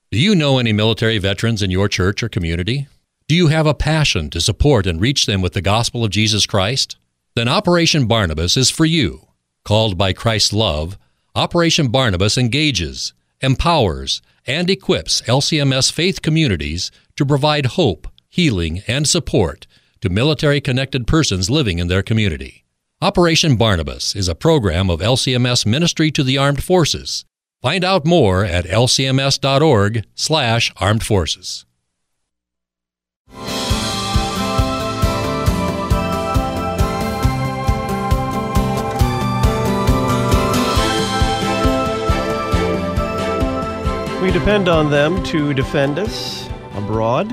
Do you know any military veterans in your church or community? Do you have a passion to support and reach them with the gospel of Jesus Christ? Then Operation Barnabas is for you. Called by Christ's love, Operation Barnabas engages, empowers, and equips LCMS faith communities to provide hope, healing, and support to military-connected persons living in their community. Operation Barnabas is a program of LCMS Ministry to the Armed Forces. Find out more at lcms.org/armed forces. We depend on them to defend us abroad.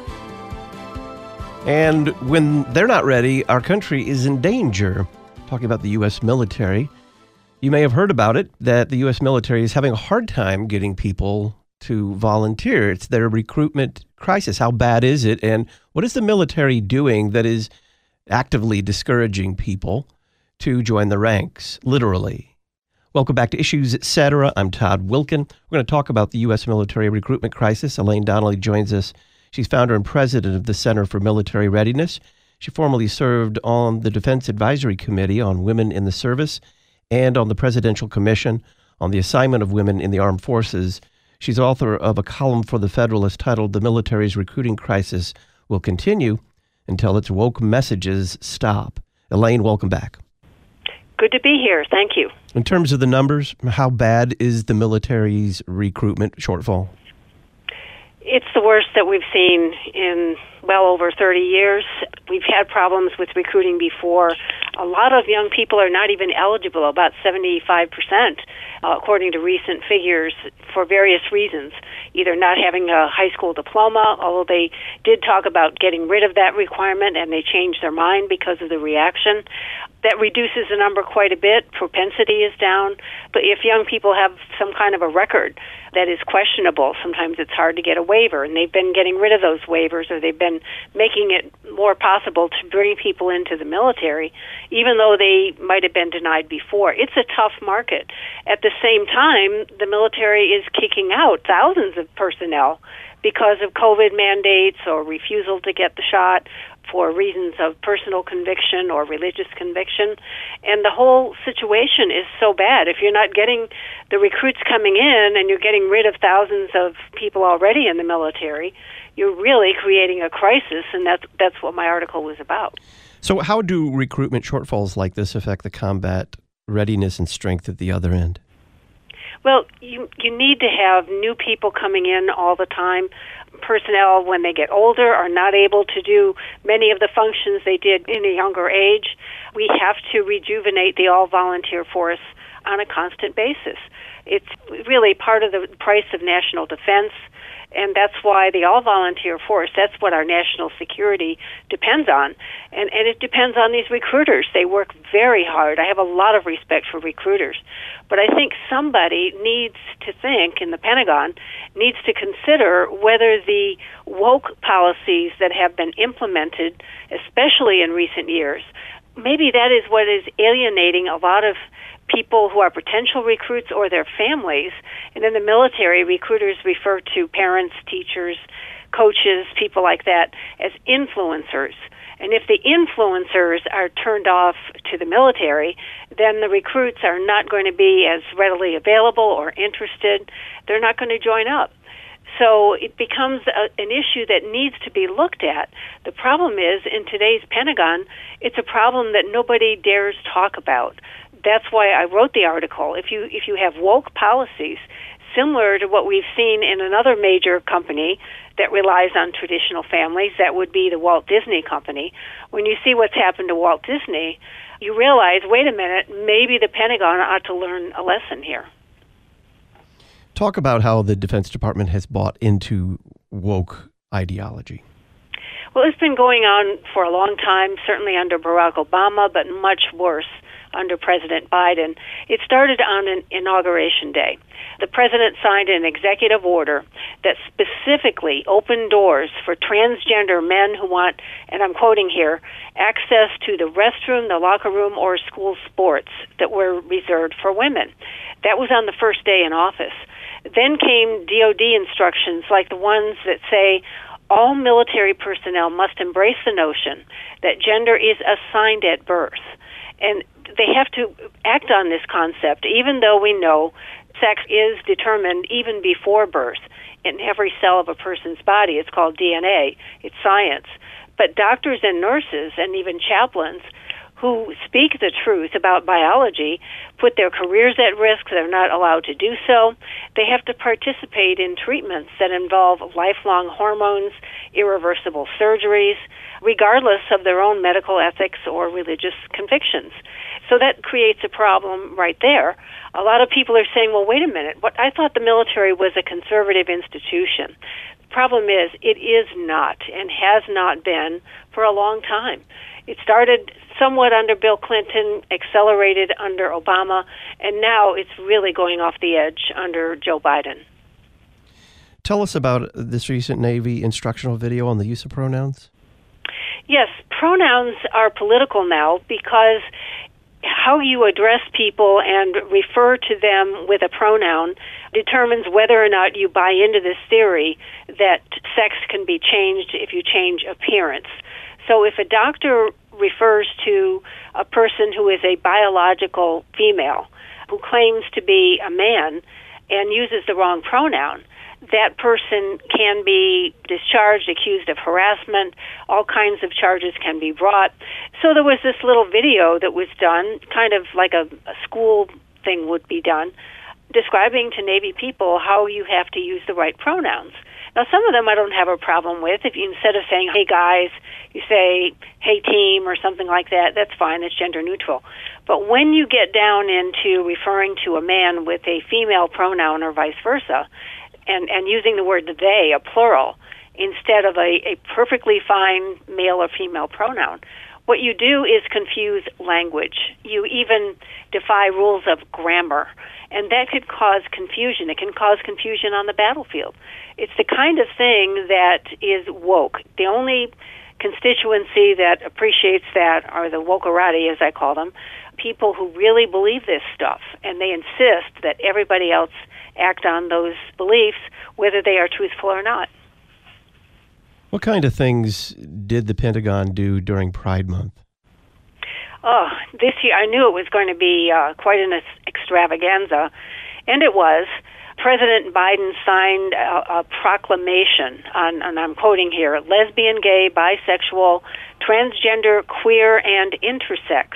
And when they're not ready, our country is in danger. Talking about the U.S. military. You may have heard about it, that the U.S. military is having a hard time getting people to volunteer. It's their recruitment crisis. How bad is it? And what is the military doing that is actively discouraging people to join the ranks, literally? Welcome back to Issues Etc. I'm Todd Wilkin. We're going to talk about the U.S. military recruitment crisis. Elaine Donnelly joins us. She's founder and president of the Center for Military Readiness. She formerly served on the Defense Advisory Committee on Women in the Service and on the Presidential Commission on the Assignment of Women in the Armed Forces. She's author of a column for The Federalist titled "The Military's Recruiting Crisis Will Continue Until Its Woke Messages Stop." Elaine, welcome back. Good to be here. Thank you. In terms of the numbers, how bad is the military's recruitment shortfall? It's the worst that we've seen in well over 30 years. We've had problems with recruiting before. A lot of young people are not even eligible, about 75%, according to recent figures, for various reasons. Either not having a high school diploma, although they did talk about getting rid of that requirement and they changed their mind because of the reaction. That reduces the number quite a bit. Propensity is down. But if young people have some kind of a record that is questionable, sometimes it's hard to get a waiver. And they've been getting rid of those waivers, or they've been making it more possible to bring people into the military, even though they might have been denied before. It's a tough market. At the same time, the military is kicking out thousands of personnel because of COVID mandates or refusal to get the shot for reasons of personal conviction or religious conviction. And the whole situation is so bad. If you're not getting the recruits coming in and you're getting rid of thousands of people already in the military, you're really creating a crisis, and that's what my article was about. So how do recruitment shortfalls like this affect the combat readiness and strength at the other end? Well, you need to have new people coming in all the time. Personnel, when they get older, are not able to do many of the functions they did in a younger age. We have to rejuvenate the all-volunteer force on a constant basis. It's really part of the price of national defense, and that's why the all-volunteer force, that's what our national security depends on. And it depends on these recruiters. They work very hard. I have a lot of respect for recruiters. But I think somebody needs to think, in the Pentagon, needs to consider whether the woke policies that have been implemented, especially in recent years, maybe that is what is alienating a lot of people who are potential recruits or their families. And in the military, recruiters refer to parents, teachers, coaches, people like that as influencers. And if the influencers are turned off to the military, then the recruits are not going to be as readily available or interested. They're not going to join up. So it becomes an issue that needs to be looked at. The problem is, in today's Pentagon, it's a problem that nobody dares talk about. That's why I wrote the article. If you have woke policies, similar to what we've seen in another major company that relies on traditional families, that would be the Walt Disney Company. When you see what's happened to Walt Disney, you realize, wait a minute, maybe the Pentagon ought to learn a lesson here. Talk about how the Defense Department has bought into woke ideology. Well, it's been going on for a long time, certainly under Barack Obama, but much worse under President Biden. It started on an inauguration day. The president signed an executive order that specifically opened doors for transgender men who want, and I'm quoting here, access to the restroom, the locker room, or school sports that were reserved for women. That was on the first day in office. Then came DoD instructions like the ones that say all military personnel must embrace the notion that gender is assigned at birth. And they have to act on this concept, even though we know sex is determined even before birth in every cell of a person's body. It's called DNA. It's science. But doctors and nurses and even chaplains who speak the truth about biology put their careers at risk. They're not allowed to do so. They have to participate in treatments that involve lifelong hormones, irreversible surgeries, regardless of their own medical ethics or religious convictions. So that creates a problem right there. A lot of people are saying, well, wait a minute, I thought the military was a conservative institution. The problem is it is not and has not been for a long time. It started somewhat under Bill Clinton, accelerated under Obama, and now it's really going off the edge under Joe Biden. Tell us about this recent Navy instructional video on the use of pronouns. Yes, pronouns are political now because how you address people and refer to them with a pronoun determines whether or not you buy into this theory that sex can be changed if you change appearance. So if a doctor refers to a person who is a biological female who claims to be a man and uses the wrong pronoun, that person can be discharged, accused of harassment. All kinds of charges can be brought. So there was this little video that was done, kind of like a school thing would be done, describing to Navy people how you have to use the right pronouns. Now, some of them I don't have a problem with. If you, instead of saying, hey, guys, you say, hey, team, or something like that, that's fine. It's gender neutral. But when you get down into referring to a man with a female pronoun or vice versa, and using the word they, a plural, instead of a perfectly fine male or female pronoun, what you do is confuse language. You even defy rules of grammar, and that could cause confusion. It can cause confusion on the battlefield. It's the kind of thing that is woke. The only constituency that appreciates that are the wokerati, as I call them, people who really believe this stuff, and they insist that everybody else act on those beliefs, whether they are truthful or not. What kind of things did the Pentagon do during Pride Month? Oh, this year I knew it was going to be quite an extravaganza, and it was. President Biden signed a proclamation on, and I'm quoting here, lesbian, gay, bisexual, transgender, queer, and intersex,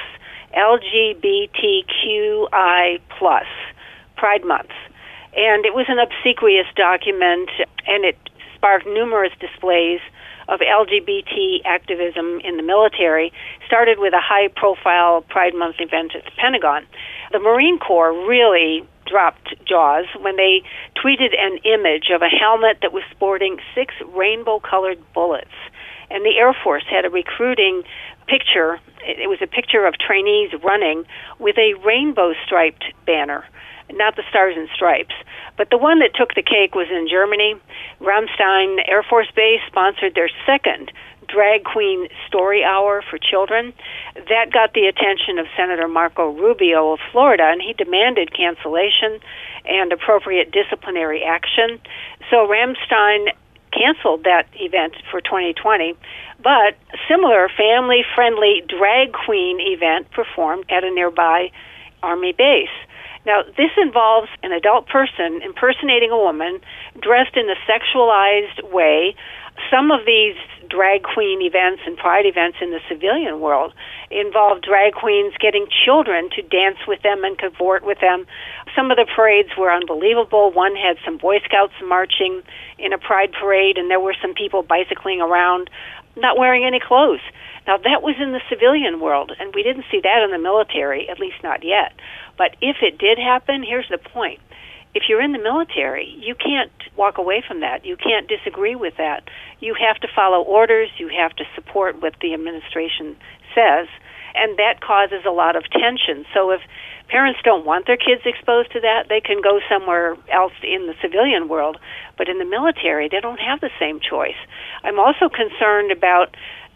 LGBTQI+, Pride Month. And it was an obsequious document, and it sparked numerous displays of LGBT activism in the military, started with a high-profile Pride Month event at the Pentagon. The Marine Corps really dropped jaws when they tweeted an image of a helmet that was sporting 6 rainbow-colored bullets. And the Air Force had a recruiting picture. It was a picture of trainees running with a rainbow-striped banner, not the Stars and Stripes. But the one that took the cake was in Germany. Ramstein Air Force Base sponsored their second drag queen story hour for children. That got the attention of Senator Marco Rubio of Florida, and he demanded cancellation and appropriate disciplinary action. So Ramstein canceled that event for 2020, but a similar family-friendly drag queen event performed at a nearby Army base. Now, this involves an adult person impersonating a woman dressed in a sexualized way. Some of these drag queen events and pride events in the civilian world involve drag queens getting children to dance with them and cavort with them. Some of the parades were unbelievable. One had some Boy Scouts marching in a pride parade, and there were some people bicycling around not wearing any clothes. Now, that was in the civilian world, and we didn't see that in the military, at least not yet. But if it did happen, here's the point. If you're in the military, you can't walk away from that. You can't disagree with that. You have to follow orders. You have to support what the administration says, and that causes a lot of tension. So if parents don't want their kids exposed to that, they can go somewhere else in the civilian world. But in the military, they don't have the same choice. I'm also concerned about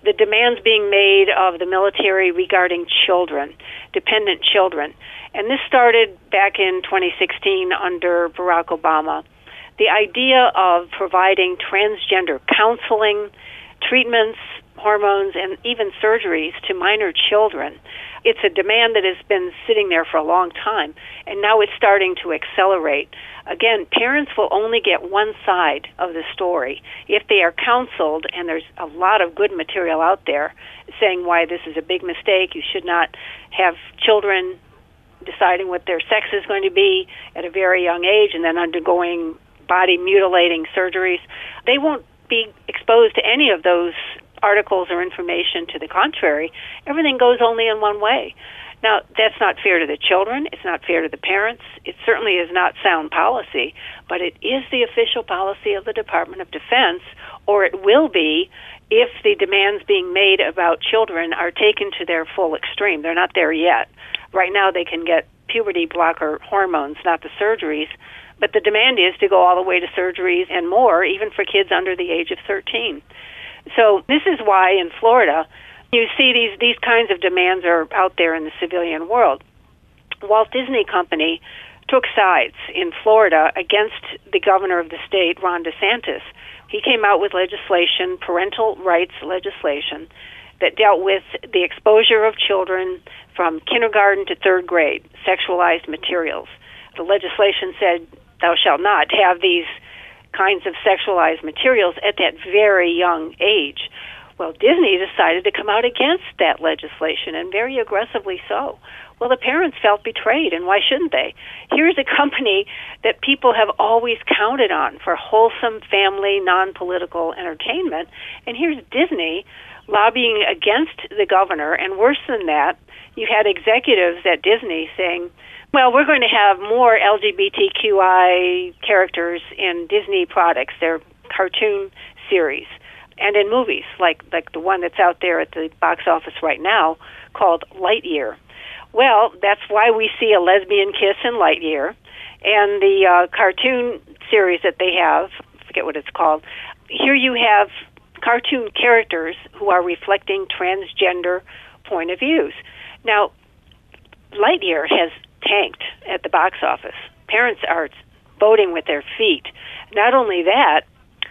the demands being made of the military regarding children, dependent children. And this started back in 2016 under Barack Obama. The idea of providing transgender counseling, treatments, hormones, and even surgeries to minor children. It's a demand that has been sitting there for a long time, and now it's starting to accelerate. Again, parents will only get one side of the story. If they are counseled, and there's a lot of good material out there saying why this is a big mistake, you should not have children deciding what their sex is going to be at a very young age and then undergoing body-mutilating surgeries, they won't be exposed to any of those articles or information to the contrary. Everything goes only in one way. Now, that's not fair to the children. It's not fair to the parents. It certainly is not sound policy, but it is the official policy of the Department of Defense, or it will be if the demands being made about children are taken to their full extreme. They're not there yet. Right now they can get puberty blocker hormones, not the surgeries, but the demand is to go all the way to surgeries and more, even for kids under the age of 13. So this is why in Florida you see these kinds of demands are out there in the civilian world. Walt Disney Company took sides in Florida against the governor of the state, Ron DeSantis. He came out with legislation, parental rights legislation, that dealt with the exposure of children from kindergarten to third grade, sexualized materials. The legislation said, thou shalt not have these kinds of sexualized materials at that very young age. Well, Disney decided to come out against that legislation, and very aggressively so. Well, the parents felt betrayed, and why shouldn't they? Here's a company that people have always counted on for wholesome family, non-political entertainment, and here's Disney lobbying against the governor, and worse than that, you had executives at Disney saying, well, we're going to have more LGBTQI characters in Disney products, their cartoon series, and in movies, like the one that's out there at the box office right now called Lightyear. Well, that's why we see a lesbian kiss in Lightyear, and the cartoon series that they have, I forget what it's called, here you have cartoon characters who are reflecting transgender point of views. Now, Lightyear has tanked at the box office. Parents are voting with their feet. Not only that,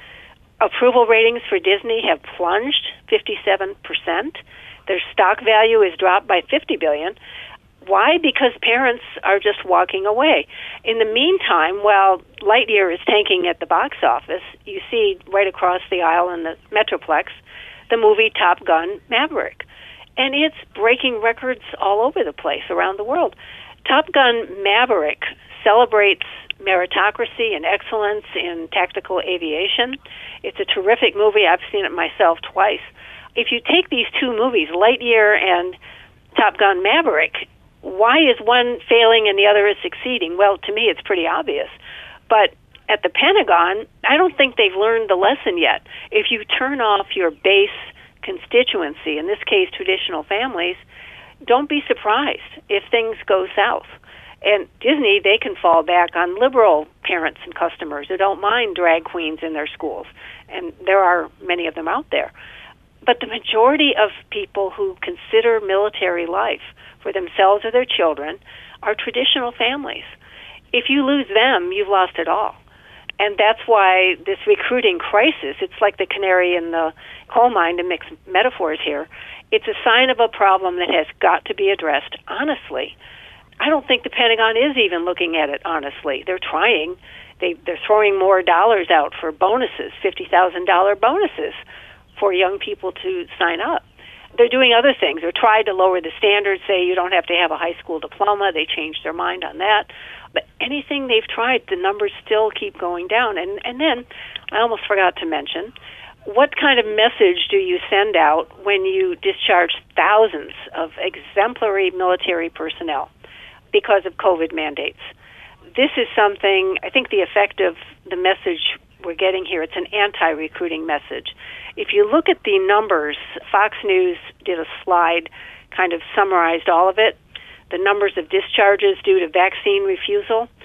approval ratings for Disney have plunged 57%. Their stock value is dropped by $50 billion. Why? Because parents are just walking away. In the meantime, while Lightyear is tanking at the box office, you see right across the aisle in the Metroplex the movie Top Gun Maverick. And it's breaking records all over the place around the world. Top Gun Maverick celebrates meritocracy and excellence in tactical aviation. It's a terrific movie. I've seen it myself twice. If you take these two movies, Lightyear and Top Gun Maverick, why is one failing and the other is succeeding? Well, to me, it's pretty obvious. But at the Pentagon, I don't think they've learned the lesson yet. If you turn off your base constituency, in this case, traditional families, don't be surprised if things go south. And Disney, they can fall back on liberal parents and customers who don't mind drag queens in their schools. And there are many of them out there. But the majority of people who consider military life for themselves or their children are traditional families. If you lose them, you've lost it all. And that's why this recruiting crisis, it's like the canary in the coal mine, to mix metaphors here. It's a sign of a problem that has got to be addressed honestly. I don't think the Pentagon is even looking at it honestly. They're trying. They're throwing more dollars out for bonuses, $50,000 bonuses for young people to sign up. They're doing other things. They're trying to lower the standards, say you don't have to have a high school diploma. They changed their mind on that. But anything they've tried, the numbers still keep going down. And then, I almost forgot to mention, what kind of message do you send out when you discharge thousands of exemplary military personnel because of COVID mandates? This is something, I think the effect of the message we're getting here, it's an anti-recruiting message. If you look at the numbers, Fox News did a slide, kind of summarized all of it, the numbers of discharges due to vaccine refusal.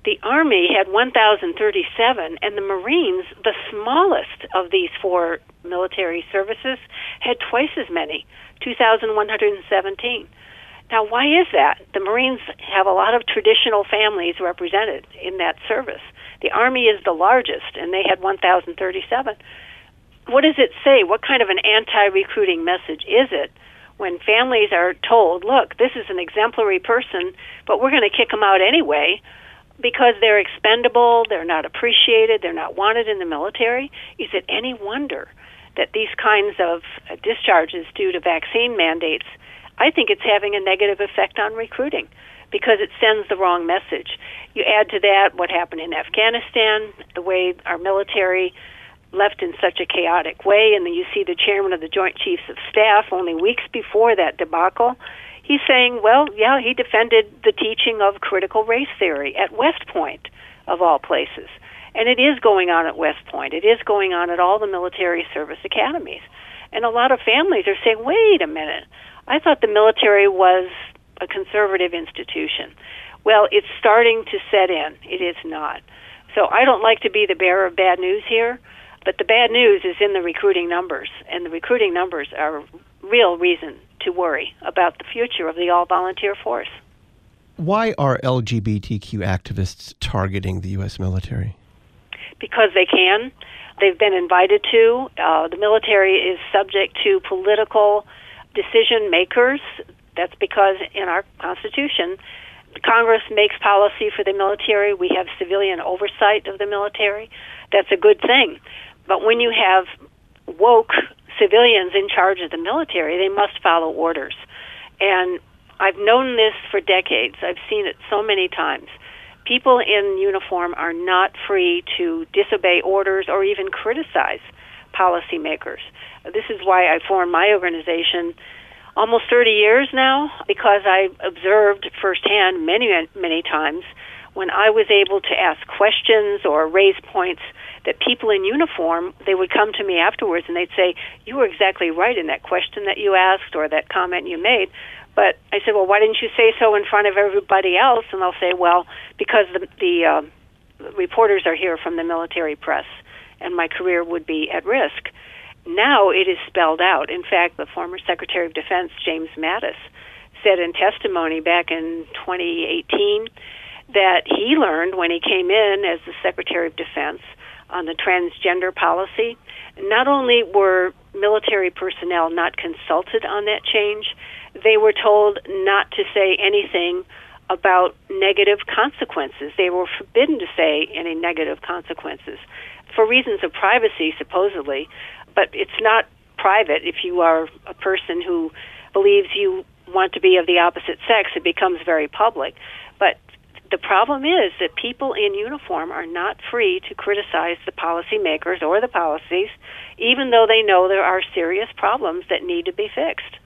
The Army had 1,037, and the Marines, the smallest of these four military services, had twice as many, 2,117. Now, why is that? The Marines have a lot of traditional families represented in that service. The Army is the largest, and they had 1,037. What does it say? What kind of an anti-recruiting message is it when families are told, look, this is an exemplary person, but we're going to kick them out anyway because they're expendable, they're not appreciated, they're not wanted in the military? Is it any wonder that these kinds of discharges due to vaccine mandates, I think it's having a negative effect on recruiting because it sends the wrong message. You add to that what happened in Afghanistan, the way our military left in such a chaotic way, and then you see the chairman of the Joint Chiefs of Staff only weeks before that debacle. He's saying, well, yeah, he defended the teaching of critical race theory at West Point, of all places. And it is going on at West Point. It is going on at all the military service academies. And a lot of families are saying, wait a minute, I thought the military was a conservative institution. Well, it's starting to set in. It is not. So I don't like to be the bearer of bad news here, but the bad news is in the recruiting numbers, and the recruiting numbers are a real reason to worry about the future of the all-volunteer force. Why are LGBTQ activists targeting the U.S. military? Because they can. They've been invited to. The military is subject to political decision makers. That's because in our Constitution, Congress makes policy for the military. We have civilian oversight of the military. That's a good thing. But when you have woke civilians in charge of the military, they must follow orders. And I've known this for decades. I've seen it so many times. People in uniform are not free to disobey orders or even criticize policymakers. This is why I formed my organization almost 30 years now, because I observed firsthand many times when I was able to ask questions or raise points that people in uniform, they would come to me afterwards and they'd say, you were exactly right in that question that you asked or that comment you made. But I said, well, why didn't you say so in front of everybody else? And they'll say, well, because the reporters are here from the military press, and my career would be at risk. Now it is spelled out. In fact, the former Secretary of Defense, James Mattis, said in testimony back in 2018 that he learned when he came in as the Secretary of Defense on the transgender policy, not only were military personnel not consulted on that change, they were told not to say anything about negative consequences. They were forbidden to say any negative consequences for reasons of privacy, supposedly. But it's not private. If you are a person who believes you want to be of the opposite sex, it becomes very public. But the problem is that people in uniform are not free to criticize the policymakers or the policies, even though they know there are serious problems that need to be fixed.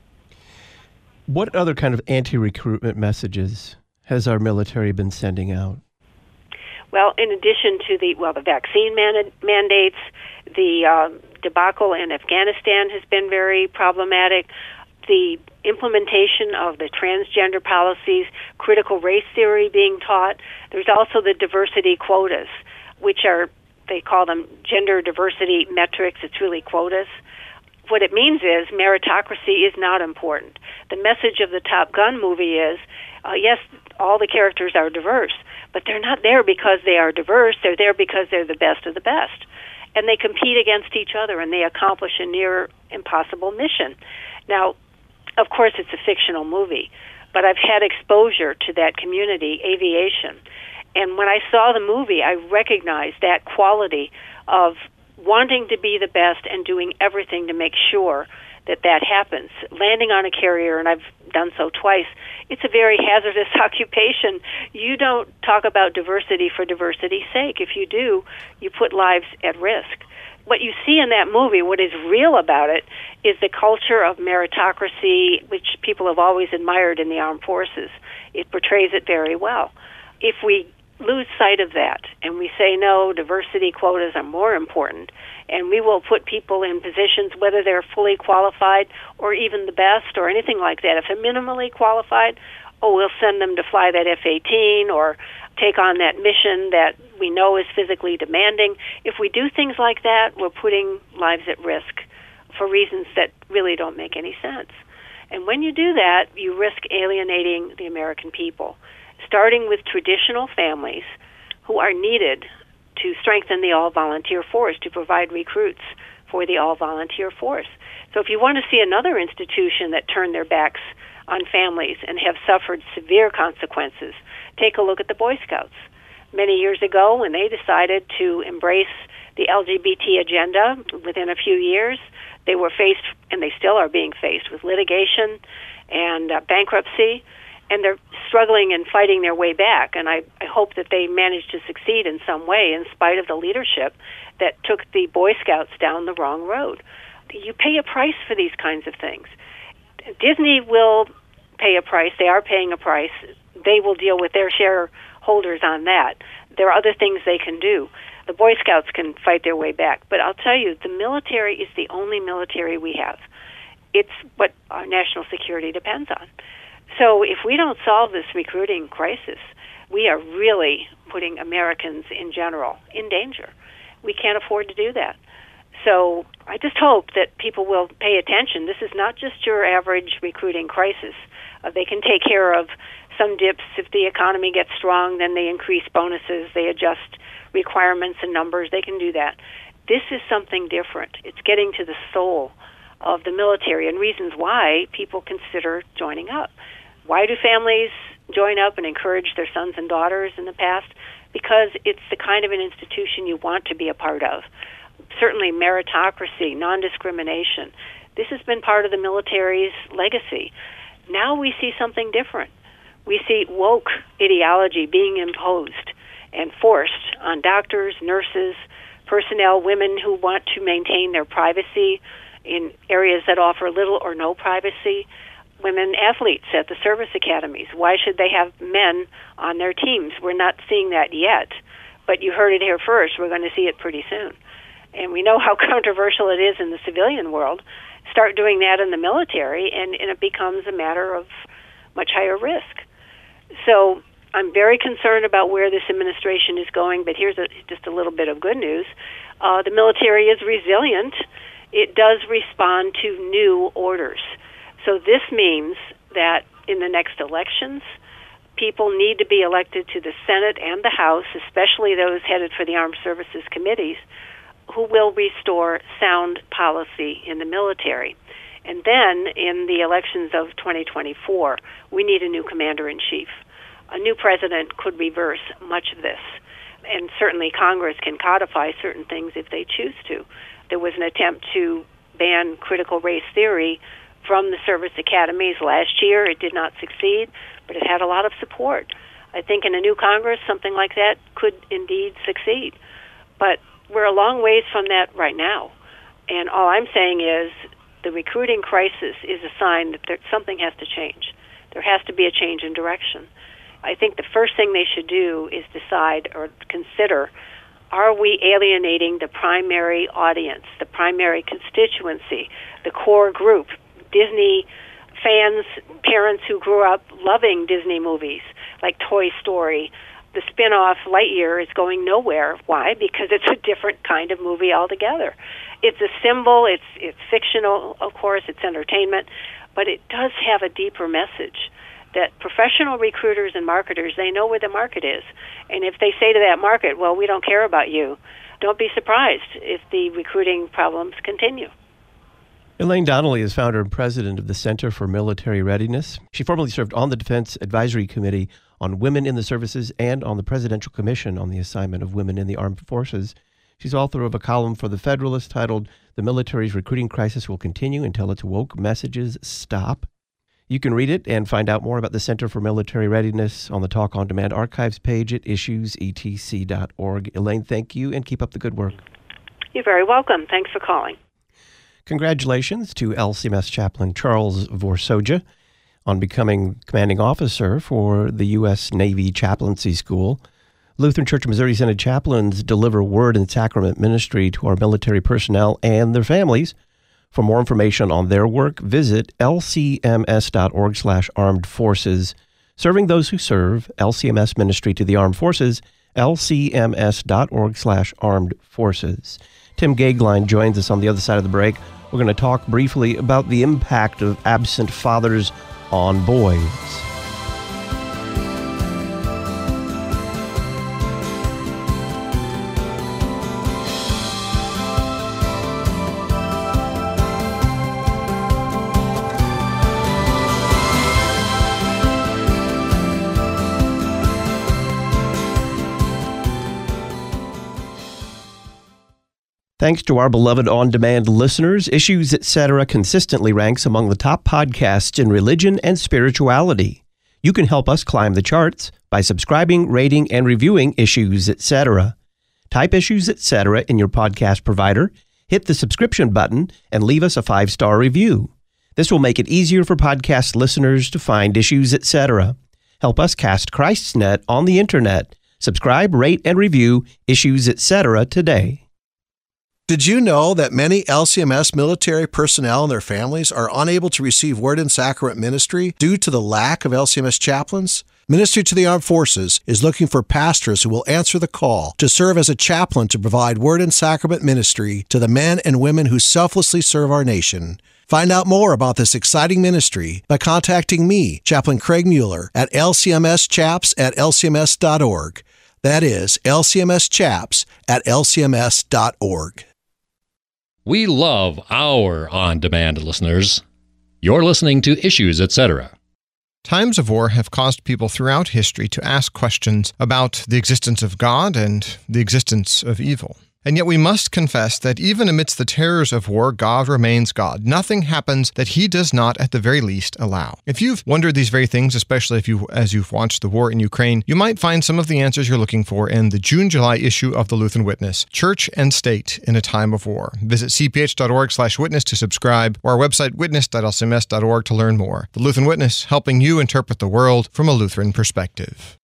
What other kind of anti-recruitment messages has our military been sending out? Well, in addition to the vaccine mandates, the debacle in Afghanistan has been very problematic. The implementation of the transgender policies, critical race theory being taught. There's also the diversity quotas, which they call them gender diversity metrics. It's really quotas. What it means is meritocracy is not important. The message of the Top Gun movie is, yes, all the characters are diverse, but they're not there because they are diverse. They're there because they're the best of the best. And they compete against each other, and they accomplish a near impossible mission. Now, of course, it's a fictional movie, but I've had exposure to that community, aviation. And when I saw the movie, I recognized that quality of wanting to be the best and doing everything to make sure that happens. Landing on a carrier, and I've done so twice, it's a very hazardous occupation. You don't talk about diversity for diversity's sake. If you do, you put lives at risk. What you see in that movie, what is real about it, is the culture of meritocracy, which people have always admired in the armed forces. It portrays it very well. If we lose sight of that and we say, no, diversity quotas are more important, and we will put people in positions, whether they're fully qualified or even the best or anything like that. If they're minimally qualified, we'll send them to fly that F-18 or take on that mission that we know is physically demanding. If we do things like that, we're putting lives at risk for reasons that really don't make any sense. And when you do that, you risk alienating the American people, starting with traditional families who are needed to strengthen the all-volunteer force, to provide recruits for the all-volunteer force. So if you want to see another institution that turned their backs on families and have suffered severe consequences, take a look at the Boy Scouts. Many years ago, when they decided to embrace the LGBT agenda, within a few years, they were faced, and they still are being faced, with litigation and bankruptcy, and they're struggling and fighting their way back. And I hope that they manage to succeed in some way in spite of the leadership that took the Boy Scouts down the wrong road. You pay a price for these kinds of things. Disney will pay a price. They are paying a price. They will deal with their shareholders on that. There are other things they can do. The Boy Scouts can fight their way back. But I'll tell you, the military is the only military we have. It's what our national security depends on. So if we don't solve this recruiting crisis, we are really putting Americans in general in danger. We can't afford to do that. So I just hope that people will pay attention. This is not just your average recruiting crisis. They can take care of some dips. If the economy gets strong, then they increase bonuses, they adjust requirements and numbers. They can do that. This is something different. It's getting to the soul of the military and reasons why people consider joining up. Why do families join up and encourage their sons and daughters in the past? Because it's the kind of an institution you want to be a part of. Certainly meritocracy, non-discrimination. This has been part of the military's legacy. Now we see something different. We see woke ideology being imposed and forced on doctors, nurses, personnel, women who want to maintain their privacy in areas that offer little or no privacy, women athletes at the service academies. Why should they have men on their teams? We're not seeing that yet, but you heard it here first. We're going to see it pretty soon. And we know how controversial it is in the civilian world. Start doing that in the military, and it becomes a matter of much higher risk. So I'm very concerned about where this administration is going, but here's just a little bit of good news. The military is resilient. It does respond to new orders. So this means that in the next elections, people need to be elected to the Senate and the House, especially those headed for the Armed Services Committees, who will restore sound policy in the military. And then in the elections of 2024, we need a new commander-in-chief. A new president could reverse much of this. And certainly Congress can codify certain things if they choose to. There was an attempt to ban critical race theory from the service academies last year. It did not succeed, but it had a lot of support. I think in a new Congress, something like that could indeed succeed. But we're a long ways from that right now. And all I'm saying is the recruiting crisis is a sign that something has to change. There has to be a change in direction. I think the first thing they should do is decide or consider, are we alienating the primary audience, the primary constituency, the core group, Disney fans, parents who grew up loving Disney movies like Toy Story? The spin-off Lightyear is going nowhere. Why? Because it's a different kind of movie altogether. It's a symbol, it's fictional, of course, it's entertainment, but it does have a deeper message that professional recruiters and marketers, they know where the market is. And if they say to that market, well, we don't care about you, don't be surprised if the recruiting problems continue. Elaine Donnelly is founder and president of the Center for Military Readiness. She formerly served on the Defense Advisory Committee on Women in the Services and on the Presidential Commission on the Assignment of Women in the Armed Forces. She's author of a column for The Federalist titled "The Military's Recruiting Crisis Will Continue Until Its Woke Messages Stop." You can read it and find out more about the Center for Military Readiness on the Talk on Demand archives page at issuesetc.org. Elaine, thank you, and keep up the good work. You're very welcome. Thanks for calling. Congratulations to LCMS Chaplain Charles Vorsoja on becoming commanding officer for the U.S. Navy Chaplaincy School. Lutheran Church of Missouri Synod chaplains deliver word and sacrament ministry to our military personnel and their families. For more information on their work, visit lcms.org/armed forces. Serving those who serve, LCMS Ministry to the Armed Forces, lcms.org/armed forces. Tim Gagline joins us on the other side of the break. We're going to talk briefly about the impact of absent fathers on boys. Thanks to our beloved on-demand listeners, Issues Etc. consistently ranks among the top podcasts in religion and spirituality. You can help us climb the charts by subscribing, rating, and reviewing Issues Etc. Type Issues Etc. in your podcast provider, hit the subscription button, and leave us a 5-star review. This will make it easier for podcast listeners to find Issues Etc. Help us cast Christ's net on the internet. Subscribe, rate, and review Issues Etc. today. Did you know that many LCMS military personnel and their families are unable to receive Word and Sacrament ministry due to the lack of LCMS chaplains? Ministry to the Armed Forces is looking for pastors who will answer the call to serve as a chaplain to provide Word and Sacrament ministry to the men and women who selflessly serve our nation. Find out more about this exciting ministry by contacting me, Chaplain Craig Mueller, at lcmschaps@lcms.org. That is lcmschaps@lcms.org. We love our on-demand listeners. You're listening to Issues Etc. Times of war have caused people throughout history to ask questions about the existence of God and the existence of evil. And yet we must confess that even amidst the terrors of war, God remains God. Nothing happens that He does not, at the very least, allow. If you've wondered these very things, especially as you've watched the war in Ukraine, you might find some of the answers you're looking for in the June-July issue of the Lutheran Witness, Church and State in a Time of War. Visit cph.org/witness to subscribe, or our website witness.lcms.org to learn more. The Lutheran Witness, helping you interpret the world from a Lutheran perspective.